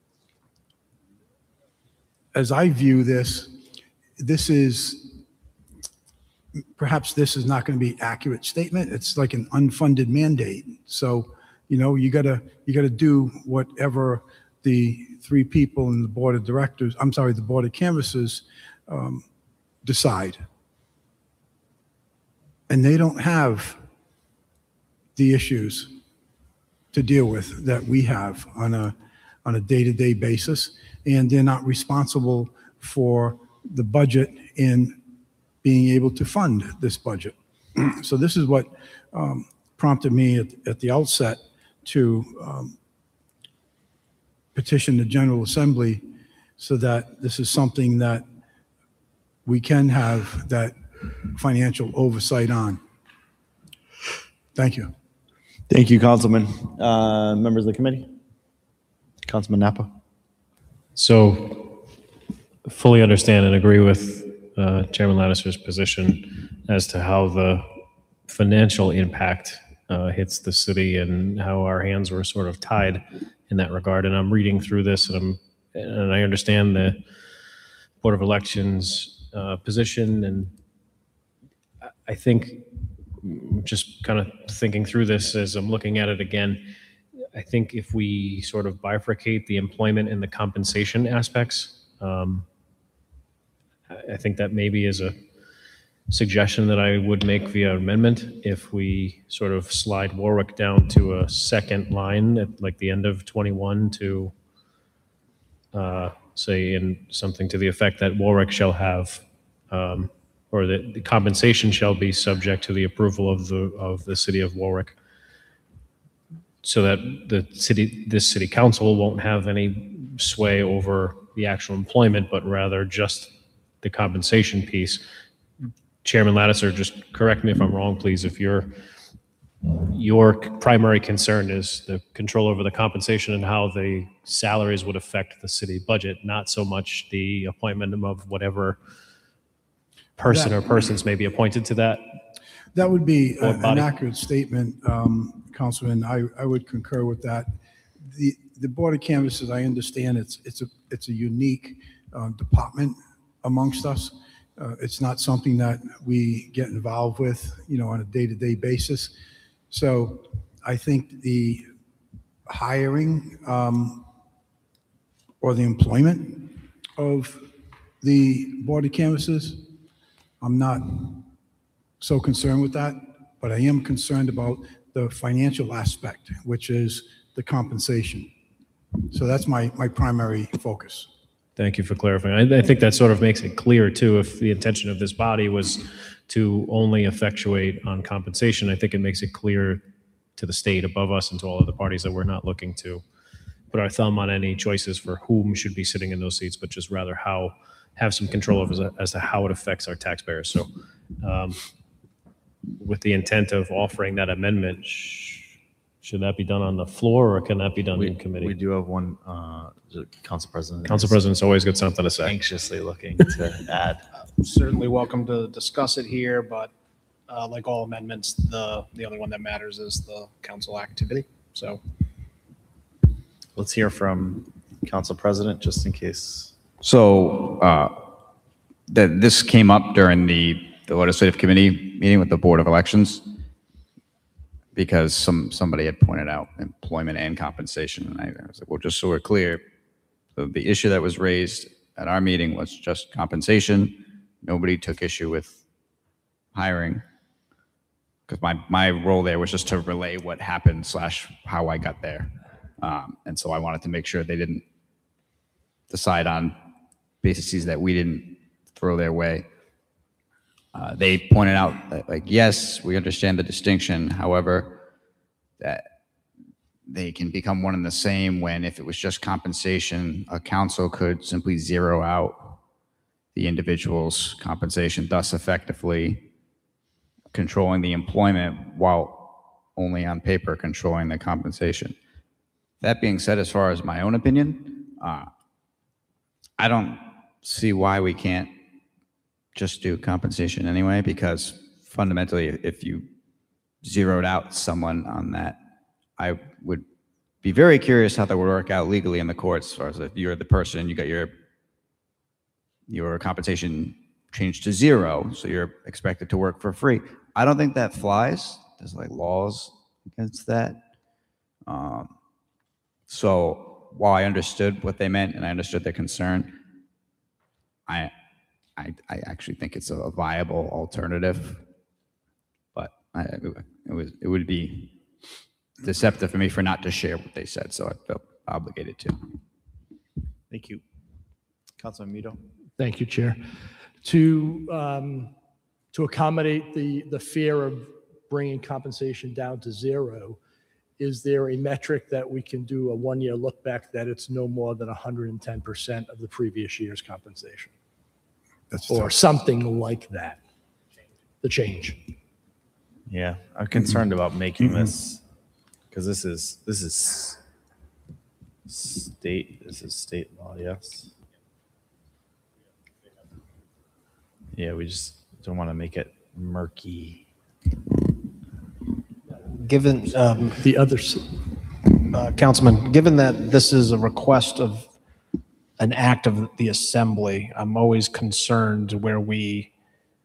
S1: as I view this, perhaps this is not going to be an accurate statement. It's like an unfunded mandate. So, you gotta do whatever the three people in the board of directors, the board of canvassers decide. And they don't have the issues to deal with that we have on a day-to-day basis. And they're not responsible for the budget and being able to fund this budget. So this is what prompted me at the outset to petition the General Assembly so that this is something that we can have that financial oversight on. Thank you.
S2: Thank you, Councilman. Members of the committee? Councilman Napa?
S10: So fully understand and agree with Chairman Lattiser's position as to how the financial impact hits the city and how our hands were sort of tied in that regard. And I'm reading through this and I understand the Board of Elections position. And I think just kind of thinking through this as I'm looking at it again, I think if we sort of bifurcate the employment and the compensation aspects, I think that maybe is a suggestion that I would make via amendment. If we sort of slide Warwick down to a second line at like the end of 21 to say in something to the effect that Warwick shall have, or that the compensation shall be subject to the approval of the city of Warwick, so that this city council won't have any sway over the actual employment, but rather just the compensation piece. Chairman Lattiser, just correct me if I'm wrong, please. If your primary concern is the control over the compensation and how the salaries would affect the city budget, not so much the appointment of whatever person or persons may be appointed to that.
S1: That would be an accurate statement, Councilman. I would concur with that. The Board of Canvassers, I understand it's a unique department amongst us. It's not something that we get involved with, on a day-to-day basis. So I think the hiring or the employment of the Board of Canvassers, I'm not so concerned with that, but I am concerned about the financial aspect, which is the compensation. So that's my primary focus.
S10: Thank you for clarifying. I think that sort of makes it clear, too, if the intention of this body was to only effectuate on compensation. I think it makes it clear to the state above us and to all other parties that we're not looking to put our thumb on any choices for whom should be sitting in those seats, but just rather have some control as to how it affects our taxpayers. So with the intent of offering that amendment, should that be done on the floor or can that be done in committee?
S2: We do have one, Council President.
S10: Council President's always got something to say.
S2: Anxiously looking to add.
S9: Certainly welcome to discuss it here, but like all amendments, the only one that matters is the council activity. So
S2: Let's hear from Council President, just in case.
S12: So this came up during the legislative committee meeting with the Board of Elections because somebody had pointed out employment and compensation. And I was like, well, just so we're clear, the issue that was raised at our meeting was just compensation. Nobody took issue with hiring. because my role there was just to relay what happened / how I got there. And so I wanted to make sure they didn't decide on bases that we didn't throw their way. They pointed out that, like, yes, we understand the distinction. However, that they can become one and the same when, if it was just compensation, a council could simply zero out the individual's compensation, thus effectively controlling the employment while only on paper controlling the compensation. That being said, as far as my own opinion, I don't see why we can't just do compensation anyway, because fundamentally, if you zeroed out someone on that, I would be very curious how that would work out legally in the courts, as far as if you're the person, you got your compensation changed to zero, so you're expected to work for free. I don't think that flies. There's like laws against that. So while I understood what they meant and I understood their concern, I actually think it's a viable alternative, but it would be deceptive for me for not to share what they said, so I felt obligated to.
S2: Thank you. Councilman Mito.
S6: Thank you, Chair. To accommodate the fear of bringing compensation down to zero, is there a metric that we can do a one-year look back that it's no more than 110% of the previous year's compensation? Or something like that, the change.
S2: Yeah, I'm concerned about making this, because this is state law, yes. Yeah, we just don't want to make it murky.
S9: Given
S6: the others,
S9: Councilman, given that this is a request of an act of the assembly, I'm always concerned where we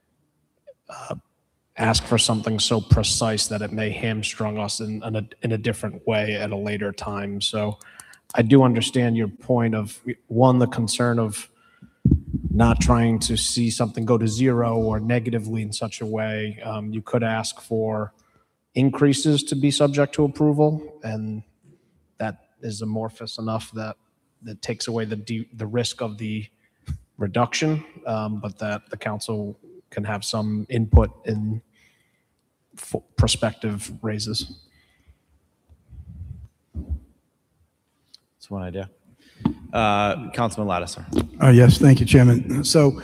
S9: ask for something so precise that it may hamstring us in a different way at a later time. So I do understand your point of, one, the concern of not trying to see something go to zero or negatively in such a way. You could ask for increases to be subject to approval, and that is amorphous enough that takes away the risk of the reduction, but that the council can have some input in prospective raises.
S2: That's one idea. Councilman Lattiser.
S1: Yes, thank you, Chairman. So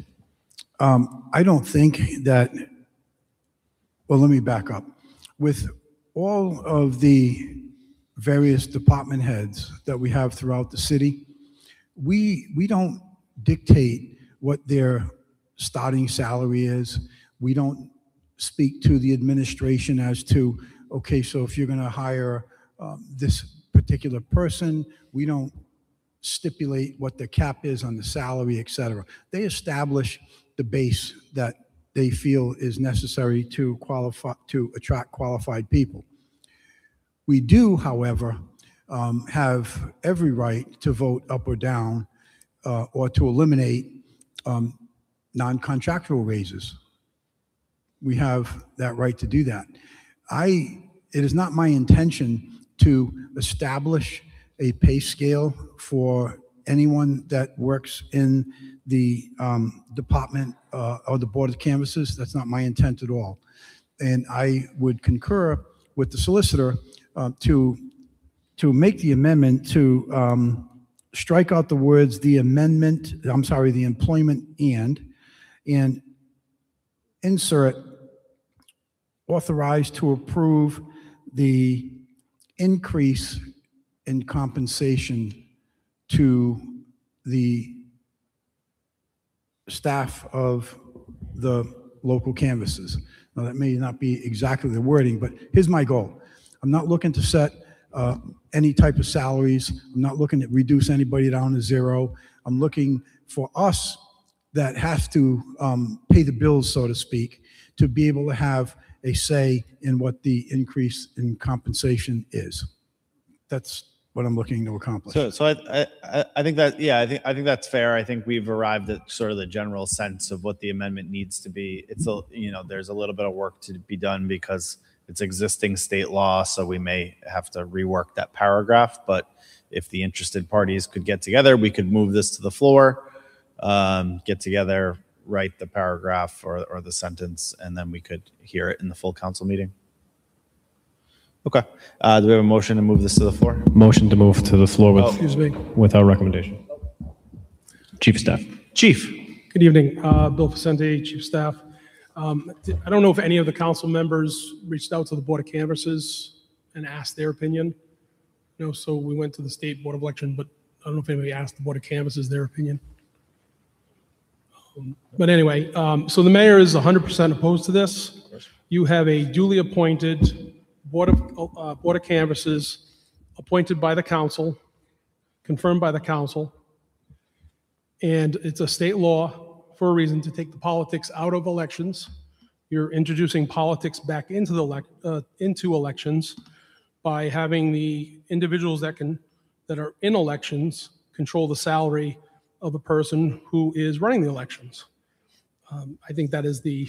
S1: I don't think that, well, let me back up. With all of the various department heads that we have throughout the city, we don't dictate what their starting salary is. We don't speak to the administration as to, okay, so if you're going to hire this particular person, we don't stipulate what the cap is on the salary, et cetera. They establish the base that they feel is necessary to attract qualified people. We do, however, have every right to vote up or down or to eliminate non-contractual raises. We have that right to do that. It is not my intention to establish a pay scale for anyone that works in the department or the Board of Canvassers. That's not my intent at all. And I would concur with the solicitor to make the amendment to strike out the words the employment and insert authorized to approve the increase in compensation to the staff of the local canvassers. Now, that may not be exactly the wording, but here's my goal. I'm not looking to set any type of salaries. I'm not looking to reduce anybody down to zero. I'm looking for us that have to pay the bills, so to speak, to be able to have a say in what the increase in compensation is. That's what I'm looking to accomplish.
S2: So I think that, yeah, I think that's fair. I think we've arrived at sort of the general sense of what the amendment needs to be. It's a, there's a little bit of work to be done because it's existing state law, so we may have to rework that paragraph. But if the interested parties could get together, we could move this to the floor, get together, write the paragraph or the sentence, and then we could hear it in the full council meeting. Okay. Do we have a motion to move this to the floor?
S10: Motion to move to the floor with,
S15: Excuse me.
S10: without recommendation. Chief of Staff.
S2: Chief.
S15: Good evening, Bill Vicente, Chief of Staff. I don't know if any of the council members reached out to the Board of Canvassers and asked their opinion. So we went to the State Board of Election, but I don't know if anybody asked the Board of Canvassers their opinion. But anyway, so the mayor is 100% opposed to this. You have a duly appointed Board of Canvassers appointed by the council, confirmed by the council, and it's a state law for a reason to take the politics out of elections. You're introducing politics back into into elections by having the individuals that are in elections control the salary of the person who is running the elections. I think that is the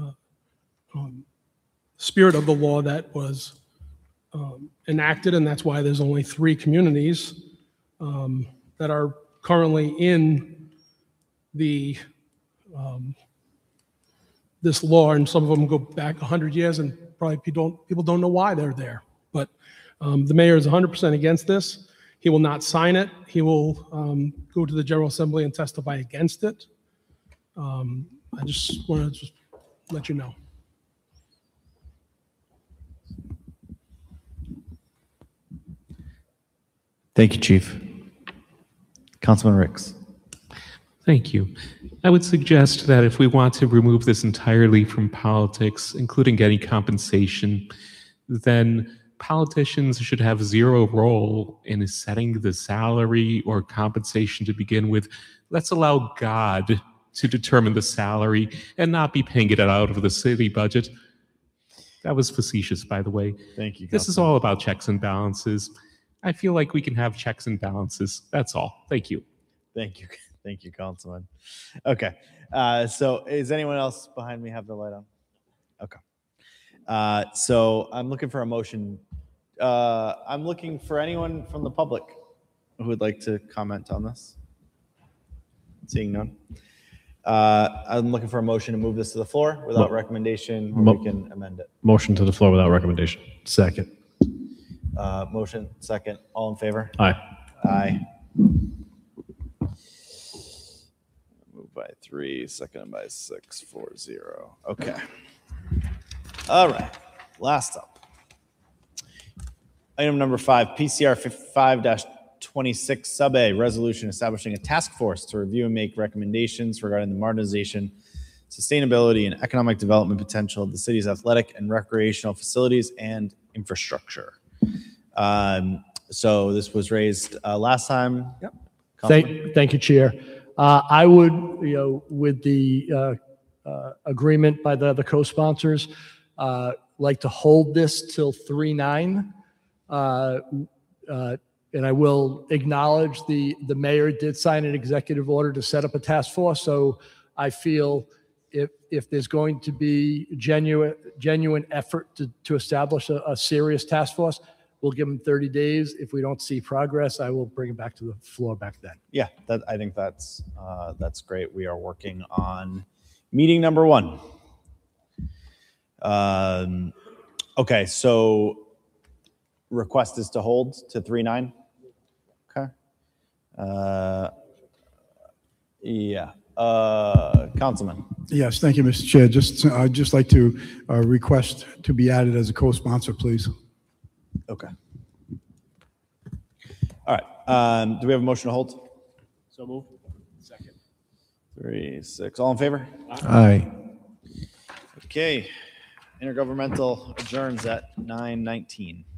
S15: spirit of the law that was enacted, and that's why there's only 3 communities that are currently in the this law, and some of them go back 100 years, and probably people don't know why they're there. But the mayor is 100% against this. He will not sign it. He will go to the General Assembly and testify against it. I just want to let you know.
S2: Thank you, Chief. Councilman Ricks.
S4: Thank you. I would suggest that if we want to remove this entirely from politics, including getting compensation, then politicians should have zero role in setting the salary or compensation to begin with. Let's allow God to determine the salary and not be paying it out of the city budget. That was facetious, by the way.
S2: Thank you.
S4: This is all about checks and balances. I feel like we can have checks and balances. That's all. Thank you.
S2: Thank you. Thank you, Councilman. Okay. So is anyone else behind me have the light on? Okay. So I'm looking for a motion. I'm looking for anyone from the public who would like to comment on this. Seeing none. I'm looking for a motion to move this to the floor without recommendation, or we can amend it.
S10: Motion to the floor without recommendation. Second.
S2: Motion, second. All in favor?
S10: Aye.
S2: Aye. Move by 3, second by 6, 4-0. Okay. All right. Last up. Item number 5, PCR 5-26 sub A, resolution establishing a task force to review and make recommendations regarding the modernization, sustainability, and economic development potential of the city's athletic and recreational facilities and infrastructure. So this was raised last time.
S6: Yep. Thank you, Chair. I would, with the agreement by the other co-sponsors, like to hold this till 3/9. And I will acknowledge the mayor did sign an executive order to set up a task force. So I feel if there's going to be genuine effort to establish a serious task force, we'll give them 30 days. If we don't see progress, I will bring it back to the floor back then.
S2: Yeah, I think that's great. We are working on meeting number 1. Okay, so request is to hold to 3/9. Okay. Yeah. Councilman.
S1: Yes, thank you, Mr. Chair. I'd just like to request to be added as a co-sponsor, please.
S2: Okay. All right. Do we have a motion to hold?
S6: So move. Second.
S2: 3, 6. All in favor?
S1: Aye.
S2: Okay. Intergovernmental adjourns at 9:19.